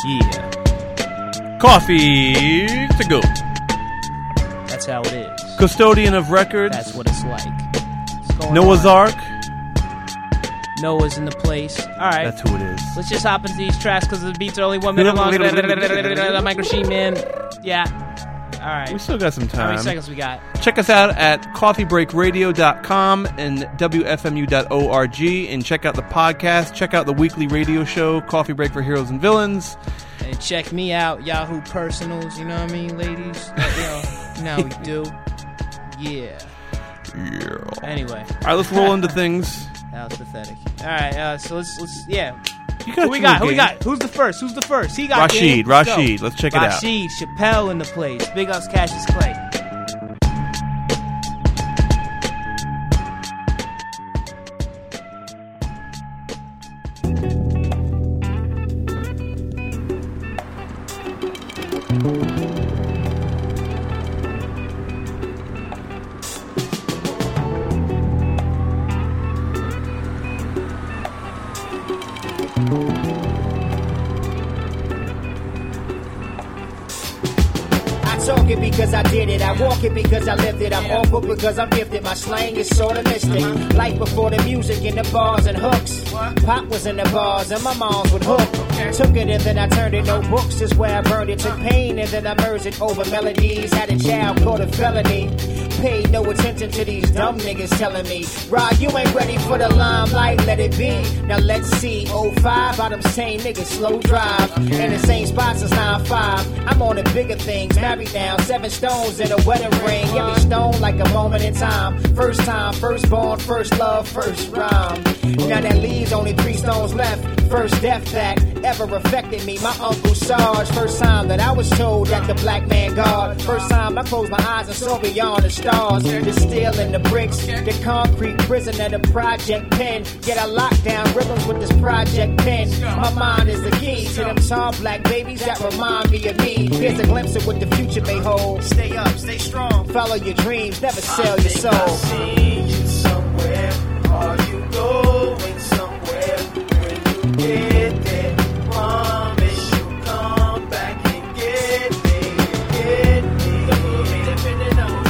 Yeah. Coffee to go. That's how it is. Custodian of records. That's what it's like. What's going Noah's on? Ark. Noah's in the place. All right. That's who it is. Let's just hop into these tracks because the beats are only 1 minute long. Micro Sheet Man. Yeah. All right. We still got some time. How many seconds we got? Check us out at coffeebreakradio.com and wfmu.org, and check out the podcast. Check out the weekly radio show, Coffee Break for Heroes and Villains. And check me out, Yahoo Personals. You know what I mean, ladies? You know we do. Yeah. Anyway. All right, let's roll into things. That was pathetic. All right, so let's yeah. Who we got? Who's the first? He got Rashid. Rashid. Let's check it out. Rashid Chappelle in the place. Big ups, Cassius Clay. Talk it because I did it. I walk it because I lived it. I'm awkward because I'm gifted. My slang is sort of mystic. Life before the music in the bars and hooks. Pop was in the bars and my moms would hook. Took it and then I turned it. No books is where I burned it. Took pain and then I merged it over melodies. Had a child caught a felony. Paid no attention to these dumb niggas telling me, Rod, you ain't ready for the limelight, let it be. Now let's see, 05, all them same niggas slow drive. In the same spot since 9-5. I'm on the bigger things, married now, 7 stones in a wedding ring. Every stone like a moment in time. First time, first born, first love, first rhyme. Now that leaves only 3 stones left. First death that ever affected me, my Uncle Sarge. First time that I was told that the black man God. First time I closed my eyes and saw beyond the stars. The steel and the bricks, the concrete prison and the project pen. Get a lockdown rhythms with this project pen. My mind is the key to them tall black babies that remind me of me. Here's a glimpse of what the future may hold. Stay up, stay strong, follow your dreams, never sell your soul. I see you somewhere, are you going somewhere? When you get there, promise you come back and get me, get me. Depending on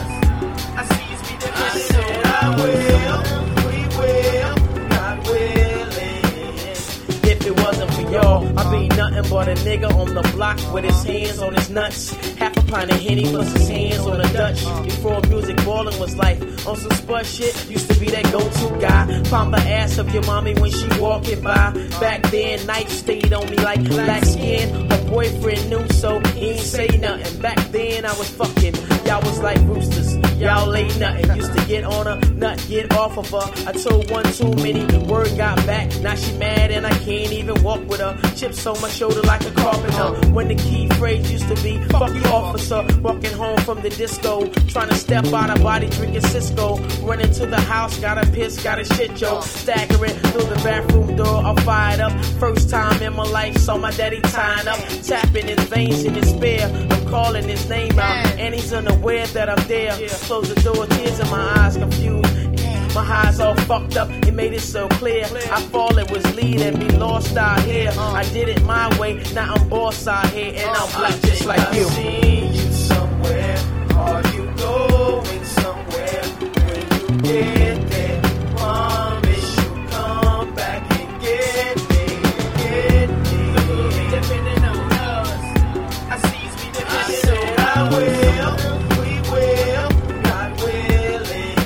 us, I see you be depending on us. I will, we will, God willing. If it wasn't for y'all, I'd be nothing but a nigga on the block with his hands on his nuts. Half a pint of Henny plus his hands on a Dutch. Before music ballin' was life. On some spud shit, used to be that go-to guy. Palm the ass of your mommy when she walking by. Back then, night stayed on me like black skin. Her boyfriend knew, so he ain't say nothing. Back then, I was fucking. Y'all was like roosters. Y'all ain't nothing. Used to get on her, nut, get off of her. I told one too many, word got back. Now she mad and I can't even walk with her. Chips on my shoulder like a carpenter. When the key phrase used to be, fuck you officer. Walking home from the disco, trying to step out of body, drinking Cisco. Running to the house, gotta piss, gotta shit, yo. Staggering through the bathroom door, all fired up. First time in my life, saw my daddy tying up. Tapping his veins in despair. I'm calling his name out, and he's unaware that I'm there. Close the door, tears in my eyes, confused. My eyes all fucked up, it made it so clear. I fall, it was lead and be lost out here. I did it my way, now I'm boss out here, and I'm black just like you. I see you somewhere, are you going somewhere? When you get there, promise you come back and get me, get me. Depending on us, I see you depending on us. I will, we will, God willing.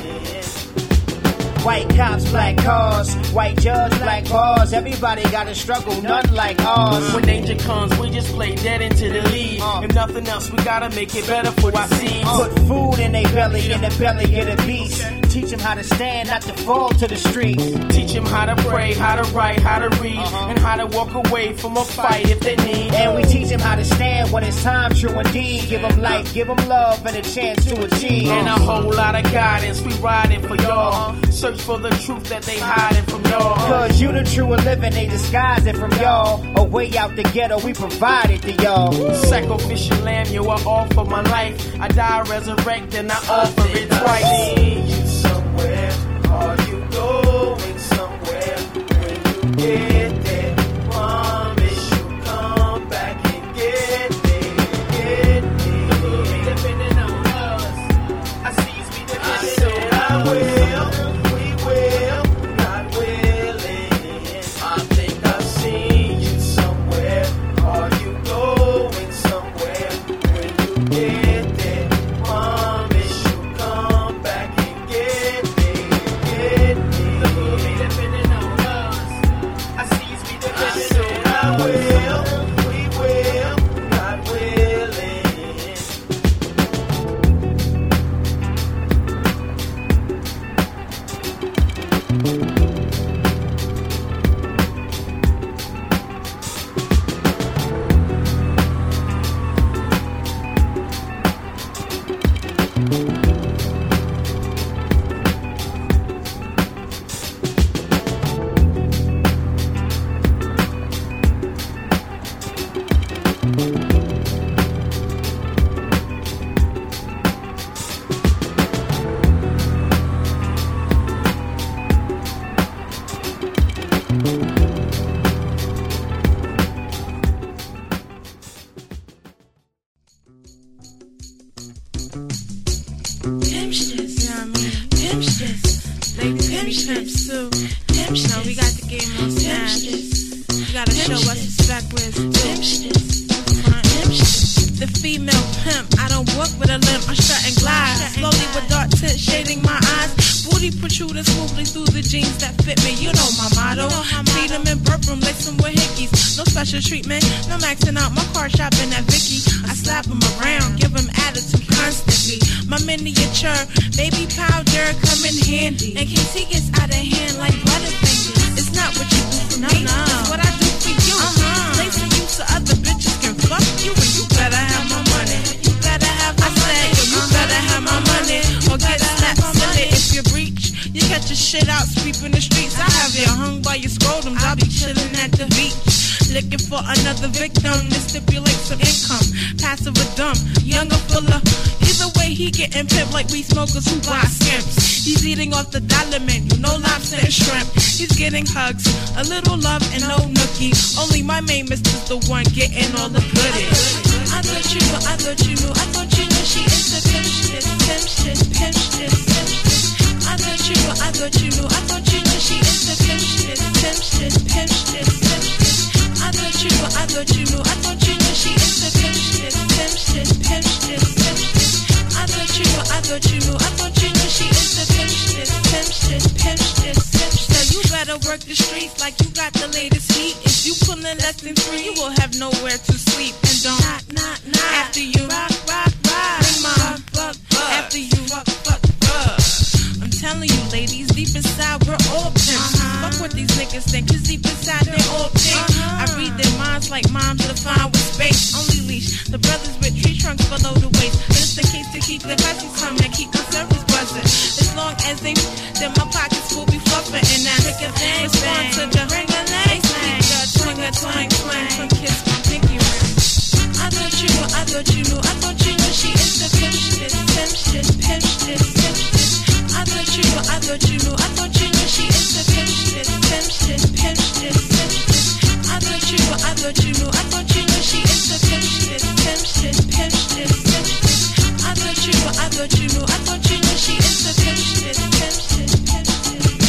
White cops, black cars, white judge, black bars. Everybody got a struggle, none like ours. When danger comes, we just play dead into the lead. If nothing else, we gotta make it better for our seeds. Put food in their belly, in the belly of the beast. Teach them how to stand, not to fall to the streets. Teach them how to pray, how to write, how to read, and how to walk away from a fight if they need. And we teach them how to stand when it's time, true indeed. Give them life, give them love, and a chance to achieve. And a whole lot of guidance, we riding for y'all. Search for the truth that they hiding from y'all. Cause you the true living, they disguise it from y'all. A way out the ghetto, we provide it to y'all. Sacrificial lamb, yo, I offer my life. I die, resurrect, and I offer it twice. I need you somewhere, are you going somewhere? When you get there, promise you come be pimps too. Pimps, no, we got the game on snatch. You gotta show us respect with the female pimp. I don't walk with a limp, I strut and glide. Slowly with dark tint shading my eyes. Booty protruding smoothly through the jeans that fit me. You know my motto. Feed them and burp them, lace them with hickeys. No special treatment, no maxing out my car shopping at Vicky. I slap them around, give them attitude constantly. My miniature baby powder come in handy. In case he gets out of hand like Butterfingers. It's not what you do for me, it's what I do for you. Lacing you so other bitches can fuck you, and you better have my money. You better have my money. You better have my money, or get slapped silly if you breach. You get your shit out, sweeping the streets. I have you hung by your scrotums. I'll be chilling at the beach, looking for another victim to stipulate some income. Passive or dumb, young or fuller. Either way, he getting pimped like we smokers who buy skimps. He's eating off the dollar menu, no lobster and shrimp. He's getting hugs, a little love and no nookie. Only my main mister's the one getting all the goodies. I thought you knew, I thought you knew, I thought you knew she is the pimp shit, pimp shit, pimp shit, pimp shit. I thought you knew, I thought you knew, I thought you knew she is the pimp shit, pimp shit, pimp shit, pimp shit. I thought you knew, I thought you knew, I thought you knew she is the pimp shit, pimp shit, pimp shit, pimp shit. I thought you knew, I thought you knew, I thought you knew she is the pimp shit, pimp shit, pimp shit, pimp shit. So you better work the streets like you got the latest heat. If you pulling less than 3, you will have nowhere to sleep. And don't after you rock, bring my fuck after you fuck. I'm telling you, ladies, deep inside we're all pimps. Fuck what these niggas think, 'cause deep inside they're all pink. I read their minds like moms defined with space. Only leash the brothers with tree trunks below the waist. Just in case to keep the hussies coming and keep the service buzzing. As long as they, then my pockets will be fluffing. And now respond to the ring-a-ling, twang, from kiss my pinky ring. I thought you knew, I thought you knew, I thought you knew she is the pimp shit, pimp shit, pimp shit, pimp shit. I thought you knew, I thought you knew, I thought you knew she is the pimp shit, pimp shit, pimp shit, pimp shit. I thought you knew, I thought you knew, I thought you knew she is the pimp shit, pimp shit, pimp shit, pimp shit. I thought you knew, I thought you knew, I thought you knew she is the pimp shit, pimp shit, pimp shit.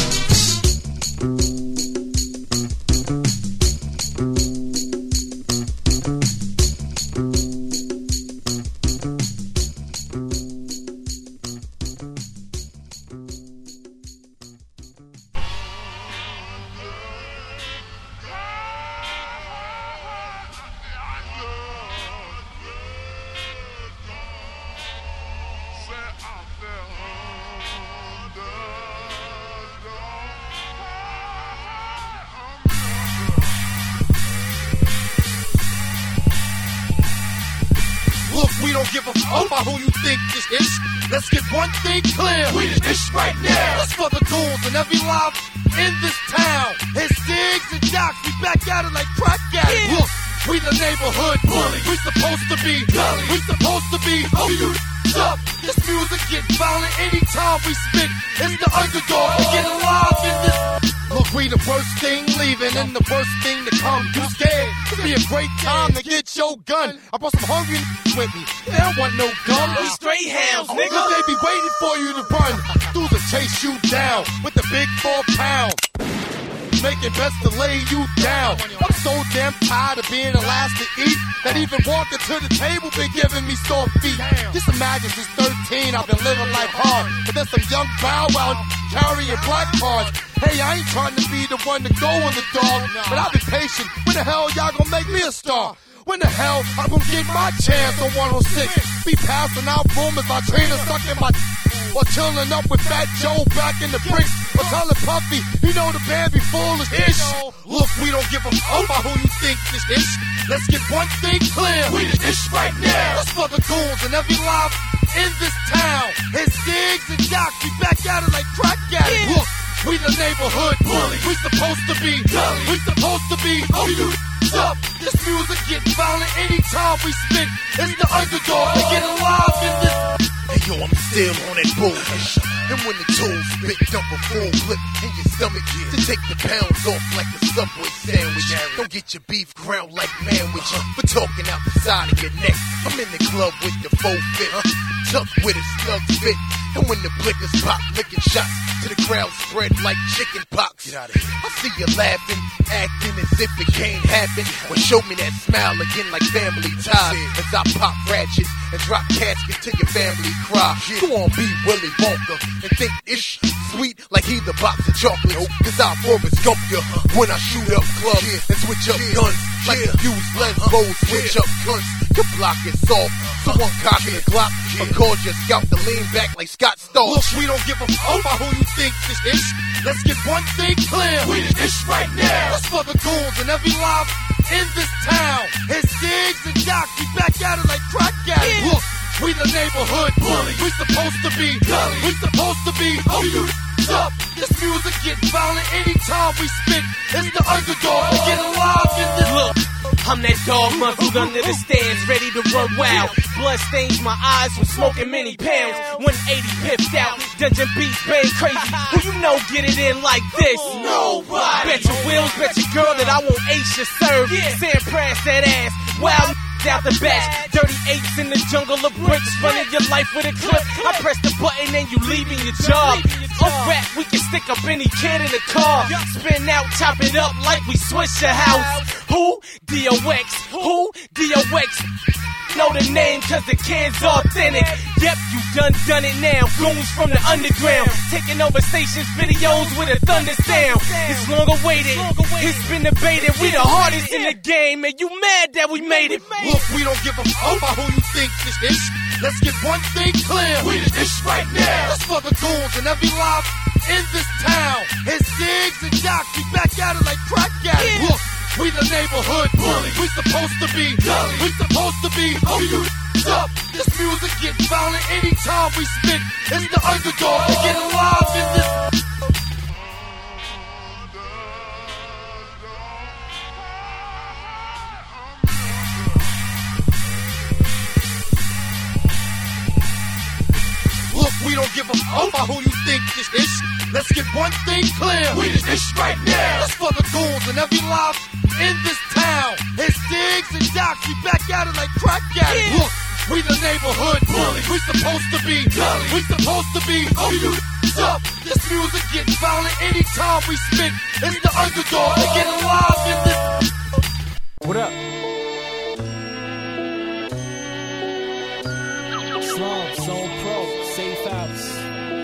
We don't give a fuck about who you think this is. Let's get one thing clear. We the ish right now. That's for the goons and every live in this town. It's Diggs and Jocks. We back at it like crack at it. Look, we the neighborhood bullies. We supposed to be gully. We supposed to be up. This music get violent anytime we spit. It's the underdog. We get alive in this. Look, we the worst thing leaving and the worst thing to come. You scared? It'll be a great time to get your gun. I brought some hungry with me. They don't want no gun. We straight hounds, nigga. They be waiting for you to run. Dudes will chase you down with the big 4 pounds. Making best to lay you down. I'm so damn tired of being the last to eat that even walking to the table been giving me sore feet. Just imagine since 13 I've been living life hard, but there's some young bow wow carrying black cards. Hey, I ain't trying to be the one to go on the dog, but I've been patient. When the hell y'all gonna make me a star? When the hell I'm gonna get my chance on 106? Be passing out rumors, my trainer sucking my while chilling up with Fat Joe back in the bricks. Or telling Puffy, you know the band be foolish-ish. Look, we don't give a fuck about who you think this is. Let's get one thing clear. We the ish right now. That's for the goons and every live in this town. It's Diggs and Jocks. We back at it like crack at it. Look, we the neighborhood bullies. We supposed to be gully. We supposed to be up. This music get violent anytime we spit. It's the underdog. We get alive in this. Hey yo, I'm still on that bullshit. And when the tools spit, dump a full clip in your stomach to take the pounds off like a Subway sandwich. Don't get your beef ground like manwich for talking out the side of your neck. I'm in the club with the 4-5. tucked with a snug fit. And when the blickers pop, licking shots to the crowd spread like chicken pox. I see you laughing, acting as if it can't happen. Well, show me that smile again like family ties. As I pop ratchet and drop casket till your family cry. Go on, be Willy Wonka and think it's sweet like he the box of chocolate. Cause I'll Forrest Gump you when I shoot up clubs and switch up guns. Like a used lesbos, switch up guns. Your block is soft, someone cocking a Glock or cause your scalp to lean back like Scott Storch. Look, we don't give a fuck about who you think this is. Let's get one thing clear. We the ish right now. That's for the goons and every live in this town. It's Diggs and Jock, we back at it like crack at it. Look, we the neighborhood bully. We supposed to be gully. We supposed to be up. This music get violent anytime we spit. It's the underdog. Get alive in this. Look, I'm that dog muzzled under the stands, ready to run wild. Blood stains my eyes from smoking many pounds. 180 piffed out, dungeon beats bang crazy. Who you know get it in like this? Nobody. Bet your wheels, bet your girl that I won't ace your serve. Sand press that ass, wild out the batch. Dirty apes in the jungle of bricks, running your life with a clip. I press the button and you leaving your job. Off rap, we can stick up any kid in the car. Spin out, chop it up like we switch your house. Who? DOX. Who? DOX. Know the name cause the kid's authentic. Yep, you done it now. Goons from the underground, taking over stations, videos with a thunder sound. It's long awaited, it's been debated. We the hardest in the game, and you mad that we made it. Look, we don't give a fuck about who you think this is. Let's get one thing clear. We the ish right now. That's for the goons and every live in this town. It's Diggs and Jock, we back at it like crack at it. Look, we the neighborhood bully. We supposed to be gully. We supposed to be up. This music get violent anytime we spit. It's the underdog. Get alive in this. Look, we don't give a fuck about who you think this is. Let's get one thing clear. We the ish right now. That's for the goons and every live in this town. It's Diggs and Jock, we back at it like crack at it. Look, we the neighborhood bully. We supposed to be gully. We supposed to be up. This music get violent anytime we spit. It's the underdog. Get alive in this. What up? Slum, Zone Pro, Safe House.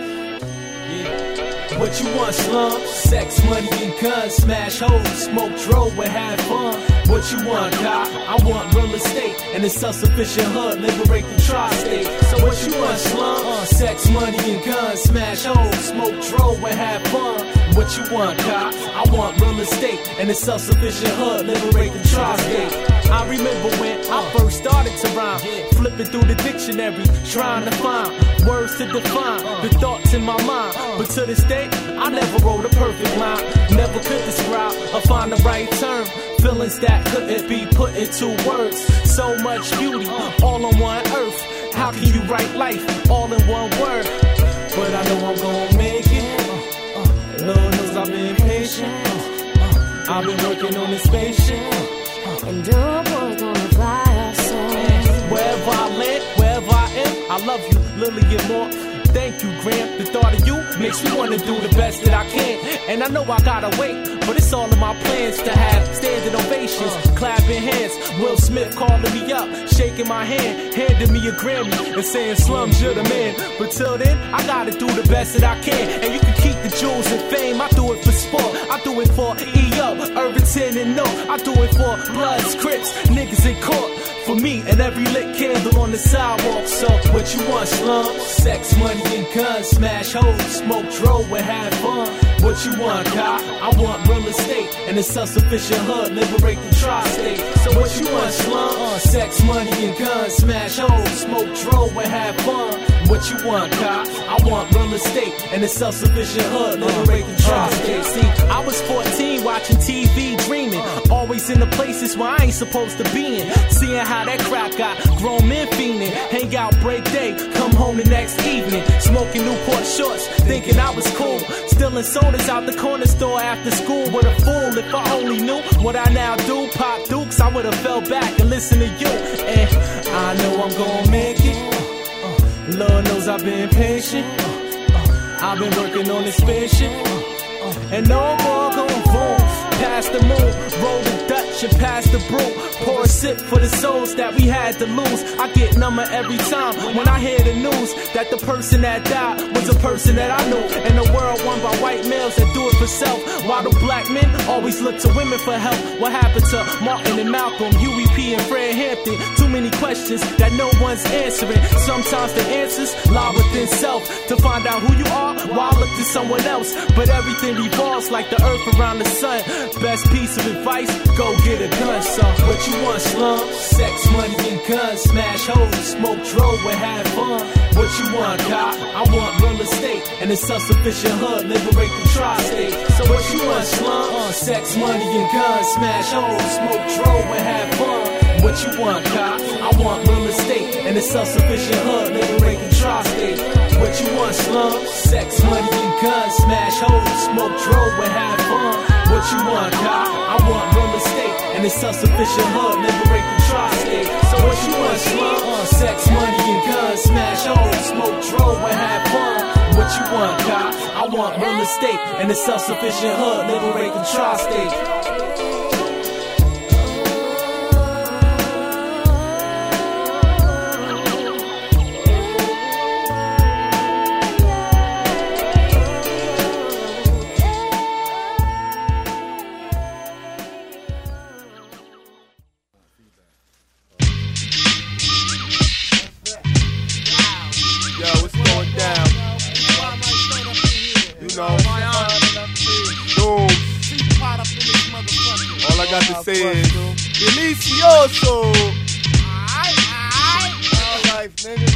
Yeah. What you want, slum? Sex, money, and guns. Smash hoes, smoke dro, and have fun. What you want, cop? I want real estate and a self-sufficient hood. Liberate the tri-state. So what you want, slum? Sex, money, and guns. Smash hoes, smoke dro, and have fun. What you want, cop? I want real estate and a self-sufficient hood. Liberate the tri-state. I remember when I first started to rhyme, flipping through the dictionary, trying to find words to define the thoughts in my mind. But to this day, I never wrote a perfect line, never could describe or find the right term. Feelings that couldn't be put into words. So much beauty, all on one earth. How can you write life all in one word? But I know I'm gonna make it. Lord knows I've been patient. I've been working on this spaceship. And do a boy gonna fly us in. Wherever I land, wherever I am, I love you, Lillian Moore. Thank you, Graham. The thought of you makes me want to do the best that I can. And I know I gotta wait, but it's all in my plans to have standing ovations, clapping hands. Will Smith calling me up, shaking my hand, handing me a Grammy and saying, Slums, you're the man. But till then, I gotta do the best that I can. And you can keep the jewels and fame. I do it for sport, I do it for E.O., Irvington and No. I do it for Bloods, Crips, niggas in court. For me and every lit candle on the sidewalk. So what you want, slum? Sex, money, and guns. Smash hoes, smoke dro, and have fun. What you want, cop? I want real estate and a self-sufficient hood. Liberate the tri-state. So what you want, slum? Sex, money, and guns. Smash hoes, smoke dro, and have fun. What you want, cop? I want real estate and a self-sufficient hood. Liberate the tri-state. See, I was 14 watching TV, dreaming. Always in the places where I ain't supposed to be in. Seeing how that crap got grown men fiending. Hang out break day, come home the next evening. Smoking Newport shorts, thinking I was cool. Stealing sodas out the corner store after school. What a fool, if I only knew what I now do. Pop Dukes, I would've fell back and listened to you. And I know I'm gonna make it. Lord knows I've been patient. I've been working on this spaceship. And no more going boom. Past the moon, roll the Dutch and pass the brew. Pour a sip for the souls that we had to lose. I get number every time when I hear the news that the person that died was a person that I knew. And the world won by white males that do it for self, while the black men always look to women for help. What happened to Martin and Malcolm, Huey P. and Fred Hampton? Too many questions that no one's answering. Sometimes the answers lie within self. To find out who you are, why look to someone else? But everything revolves like the earth around the sun. Best piece of advice, go get a gun, son. What you want, slum? Sex, money, and guns. Smash hoes, smoke drove, and have fun. What you want, cop? I want real estate and a self-sufficient hood, liberate the tri-state. So what you want, slum? Sex, money, and guns. Smash hoes, smoke drove, and have fun. What you want, cop? I want real estate and a self-sufficient hood, liberate the tri-state. What you want, slum? Sex, money, and guns. Smash hoes, smoke drove, and have fun. What you want, cop? I want real estate and a self-sufficient hood, liberate the tri-state. So what you want, slum? Sex, money, and guns. Smash hoes, smoke drove, and have fun. What you want, cop? I want real estate and a self-sufficient hood, liberate the tri-state. All I got to say is Delicioso. Alright, nigga.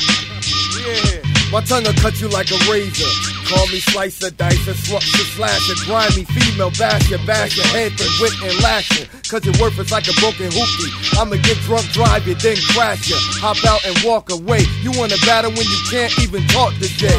Yeah. My tongue will cut you like a razor. Call me slicer, dicer, swapper, slasher, grimy female basher, bash your head and wit and lasher. Cause your worth is like a broken hoopty. I'ma get drunk, drive you, then crash you. Hop out and walk away. You wanna battle when you can't even talk today.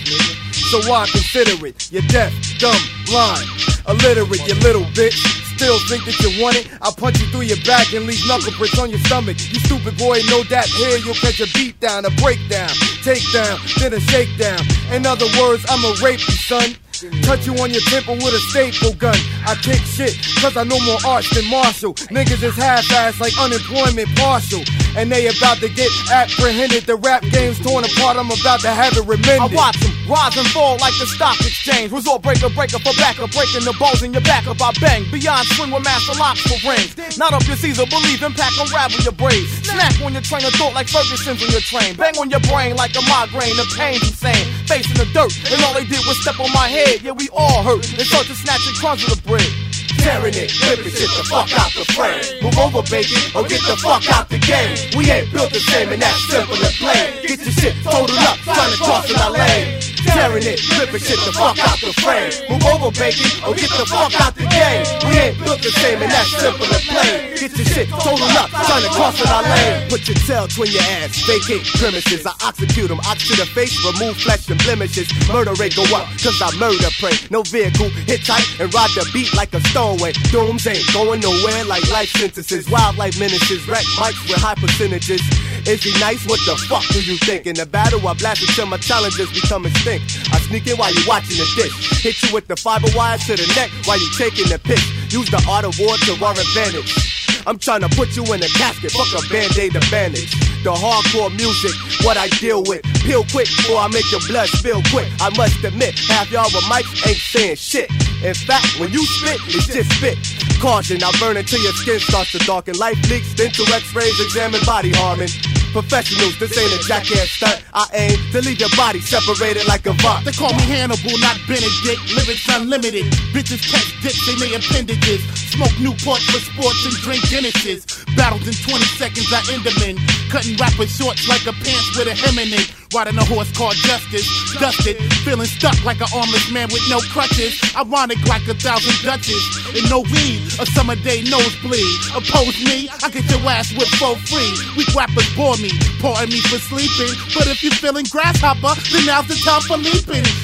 So why consider it? You're deaf, dumb, blind, illiterate, you little bitch. Still think that you want it? I'll punch you through your back and leave knuckle prints on your stomach. You stupid boy, know that here you'll catch a beat down, a breakdown, takedown, then a shakedown. In other words, I'ma rape you, son. Touch you on your temple with a staple gun. I kick shit, cause I know more arts than Marshall. Niggas is half-assed like unemployment partial. And they about to get apprehended. The rap game's torn apart, I'm about to have it remended. I watch them rise and fall like the stock exchange. Resort breaker for backer, breaking the balls in your back up. I bang, beyond swing with master locks for rings. Not up your Caesar, believe impact, unravel your braids. Snack on your train of thought like Ferguson's on your train. Bang on your brain like a migraine, the pain's insane. Facing the dirt, and all they did was step on my head. Yeah, we all hurt, and start to snatch and crumbs of the bread. Tearing it, flipping shit the fuck out the frame. Move over, baby, or get the fuck out the game. We ain't built the same and that's simple and plain. Get your shit totaled up, trying to cross in our lane. Tearing it, flipping shit the fuck out the frame. Move over, baby, or get the fuck out the game. We ain't built the same and that's simple and plain. Get your shit totaled up, trying to cross in our lane. Put your tail between your ass, vacate premises. I execute them, ox to the face, remove flesh and blemishes. Murder rate go up, cause I murder prey. No vehicle, hit tight and ride the beat like a stone. Dooms ain't going nowhere like life sentences. Wildlife menaces, wreck mics with high percentages. Is he nice? What the fuck do you think? In the battle, I blast until my challenges become extinct. I sneak in while you watching the dish. Hit you with the fiber wire to the neck while you taking the piss. Use the art of war to our advantage. I'm trying to put you in a casket, fuck a band-aid to bandage. The hardcore music, what I deal with. Peel quick before I make your blood spill quick. I must admit, half y'all with mics ain't saying shit. In fact, when you spit, it's just spit. Caution, I'll burn until your skin starts to darken. Life leaks into x-rays, examine body harming. Professionals, this ain't a jackass stunt. I aim to leave your body separated like a vomit. They call me Hannibal, not Benedict. Lyrics unlimited. Bitches catch dicks, they lay appendages. Smoke Newport for sports and drink Guinnesses. Battles in 20 seconds, I end them in. Cutting rappers shorts like a pants with a hem in it. Riding a horse called Justice. Dusted, feeling stuck like an armless man with no crutches. Ironic like 1,000 Dutches. And no weed, a summer day nosebleed. Oppose me, I get your ass whipped for free. Weak rappers bore me, pardon me for sleeping. But if you're feeling grasshopper, then now's the time for leaping.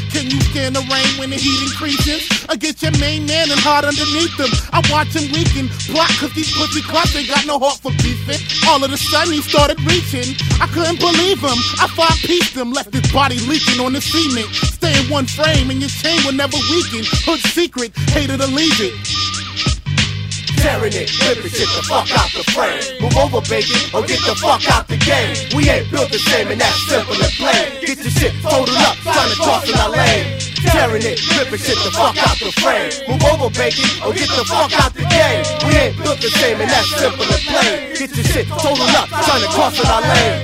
Can you stand the rain when the heat increases? Or get your main man and hard underneath them? I watch him weaken, plot cause these pussy clots ain't got no heart for beefing. All of a sudden he started reaching. I couldn't believe him. I 5-pieced him, left his body leaking on the cement. Stay in one frame and your chain will never weaken. Hood secret, hated to leave it. Tearing it, ripping shit the fuck out the frame. Move over, baby, or get the fuck out the game. We ain't built the same and that's simple and plain. Get your shit totaled up, trying to cross in our lane. Tearing it, ripping shit the fuck out the frame. Move over, baby, or get the fuck out the game. We ain't built the same and that's simple and plain. Get your shit totaled up, trying to cross in our lane.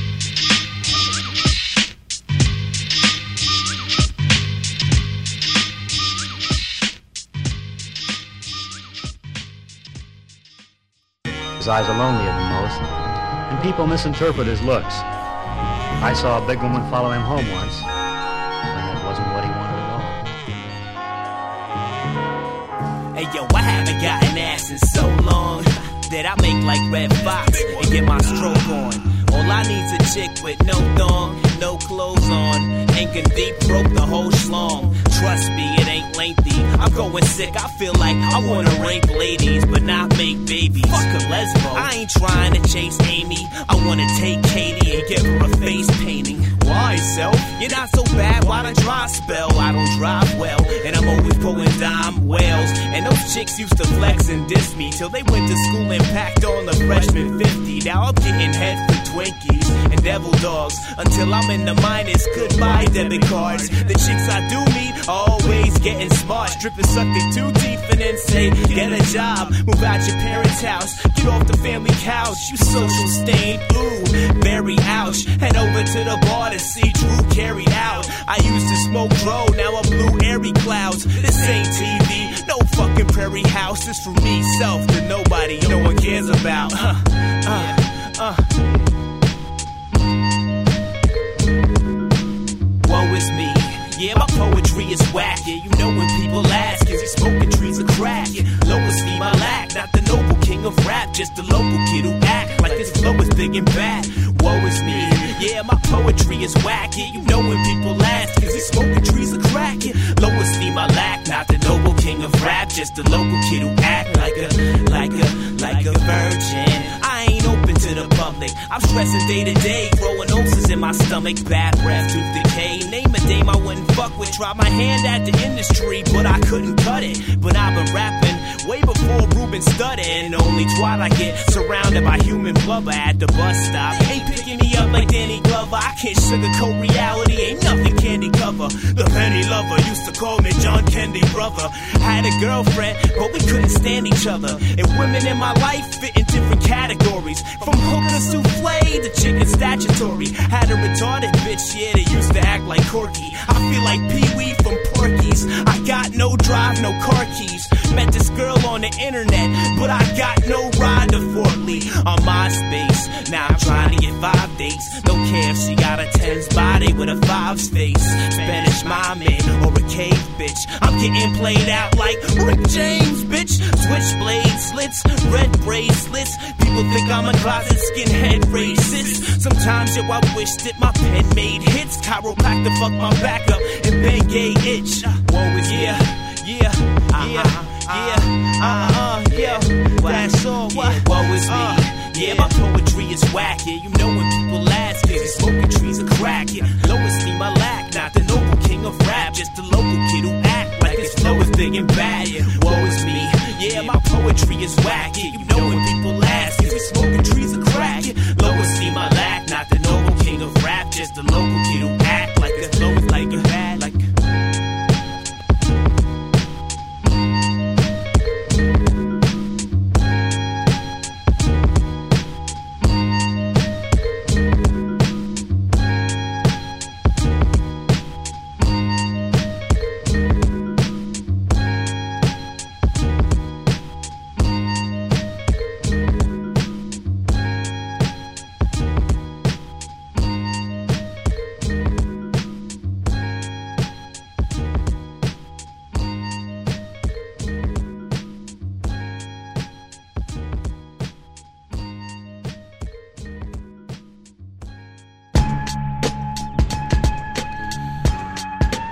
His eyes are lonelier than most, and people misinterpret his looks. I saw a big woman follow him home once, and it wasn't what he wanted at all. Hey yo, I haven't gotten ass in so long that I make like Red Fox and get my stroke on. All I need's a chick with no thong, no clothes on, ain't gonna deep broke the whole schlong. Trust me, it ain't lengthy. I'm going sick, I feel like I wanna rape ladies, but not make babies. Fuck a lesbo. I ain't trying to chase Amy. I wanna take Katie and give her a face painting. Why, self? You're not so bad, why the dry spell? I don't drive well, and I'm always pulling dime wells. And those chicks used to flex and diss me till they went to school and packed on the freshman 50. Now I'm getting head for Twinkies and devil dogs until I'm in the minus. Goodbye debit cards. The chicks I do meet always getting smart, stripping, suck their 2 teeth and then say get a job, move out your parents' house, get off the family couch. You social stained, ooh, very ouch. Head over to the bar to see Drew carried out. I used to smoke dro, now I'm blue airy clouds. This ain't TV, no fucking prairie house. This for me, self to nobody, no one cares about. Woe is me. Yeah, my poetry is whack. Yeah, you know when people ask, is he smoking trees of crack? Yeah, low esteem I lack, not the noble king of rap, just the local kid who act like his flow is big and bad. Woe is me. Yeah, my poetry is whack. Yeah, you know when people ask, is he smoking trees of crack? Yeah, low esteem I lack, not the noble king of rap, just the local kid who act like a virgin. I ain't open to the public. I'm stressing day to day, growing ulcers in my stomach, bad breath, tooth decay. Name a dame I wouldn't fuck with. Tried my hand at the industry, but I couldn't cut it. But I've been rapping way before Ruben studied. And only twat I get surrounded by human blubber at the bus stop. Ain't picking me up like Danny Glover. I can't sugarcoat reality, ain't nothing candy cover. The penny lover used to call me John Candy brother. Had a girlfriend, but we couldn't stand each other. And women in my life fit in different categories, from hooker souffle to chicken statutory. Had a retarded bitch, yeah, that used to act like Corky. I feel like Pee-wee from Porky's. I got no drive, no car keys. Met this girl on the internet, but I got no ride to Fort Lee on MySpace. Now I'm trying to get 5 dates. Don't care if she got a 10's body with a 5's face. Spanish mommy or a cave bitch. I'm getting played out like Rick James, bitch. Switchblade slits, red bracelets. People think I'm a closet skinhead racist. Sometimes, yo, I wish that my pen made hits. Chiropractor fuck my back up and Bengay itch. Woe is yeah. That's all. Woe is me. Yeah, my poetry is whack. Yeah, you know when people ask, is he smoking trees of crack? Yeah, low esteem I lack, not the noble king of rap, just the local kid who act like his flow is big and bad. Yeah, woe is me. Yeah, my poetry is whack. Yeah, you know when people ask, is he smoking trees of crack? Yeah, low esteem I lack, not the noble king of rap, just the local kid who act like his flow is like a bad, like.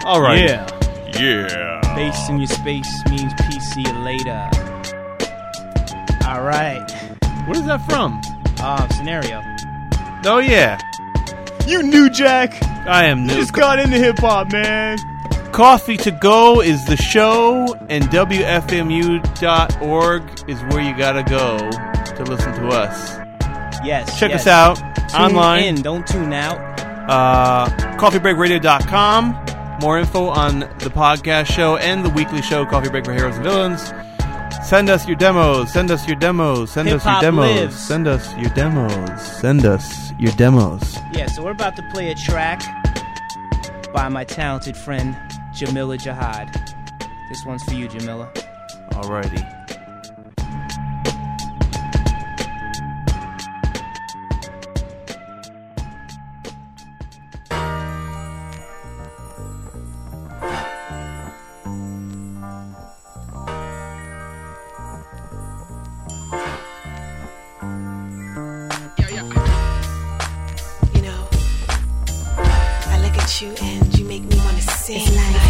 All right. Yeah. Bass in your space means peace. See you later. All right. What is that from? Scenario. Oh, yeah. You new, Jack. I am new. You just got into hip-hop, man. Coffee to Go is the show, and WFMU.org is where you gotta go to listen to us. Yes. Check us out tune online. In, don't tune out. CoffeeBreakRadio.com. More info on the podcast show and the weekly show, Coffee Break for Heroes and Villains. Send us your demos. Send us your demos. Send us your demos. Lives. Send us your demos. Send us your demos. Yeah, so we're about to play a track by my talented friend Jamila Jihad. This one's for you, Jamila. Alrighty. You and you make me wanna sing.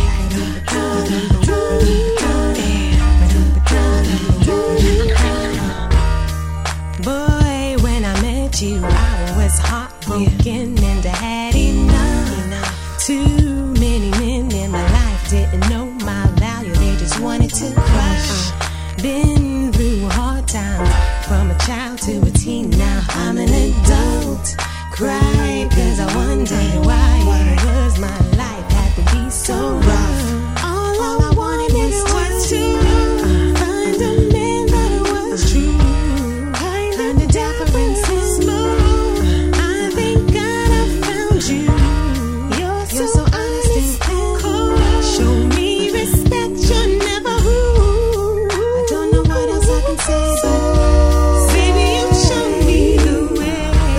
Boy, when I met you, I was heartbroken and I had enough. Too many men in my life didn't know my value, they just wanted to crush. Been through hard times, from a child to a teen, now I'm an adult. Cry, cause I wondered why it was my life had to be so rough. All I wanted was to find a man that was true, kind of dapper and smooth. I thank God I found you. You're so honest and cool. Show me respect, you're never rude. I don't know what else I can say, but baby, you show me the way.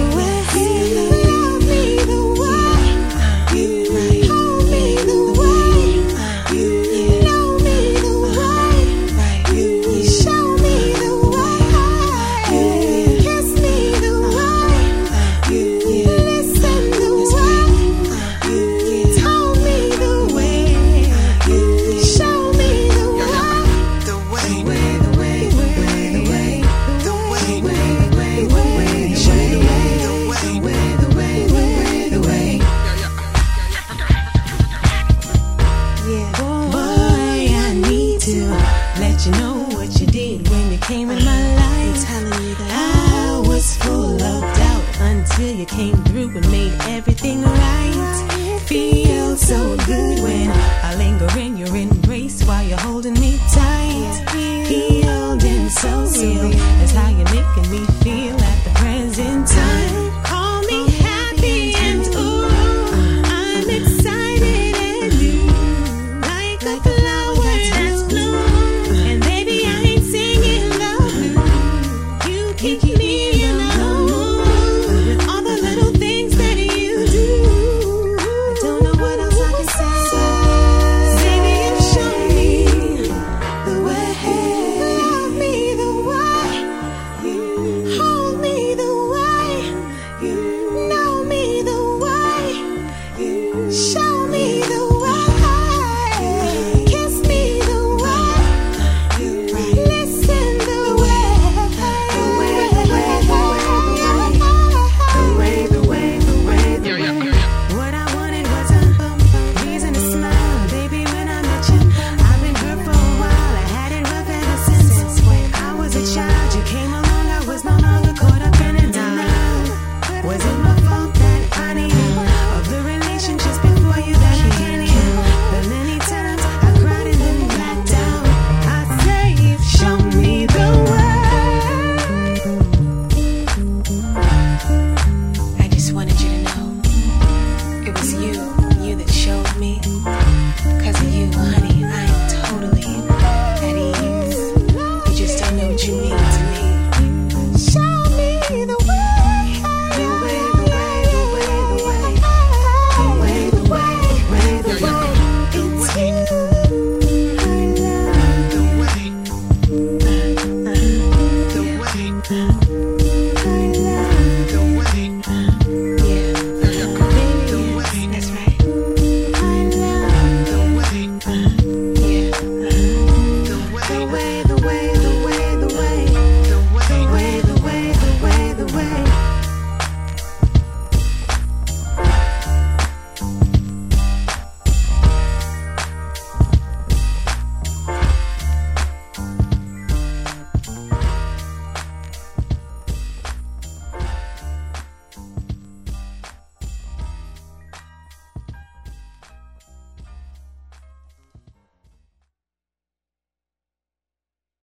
You came through and made everything right. Feels so good when I linger in your embrace while you're holding me tight.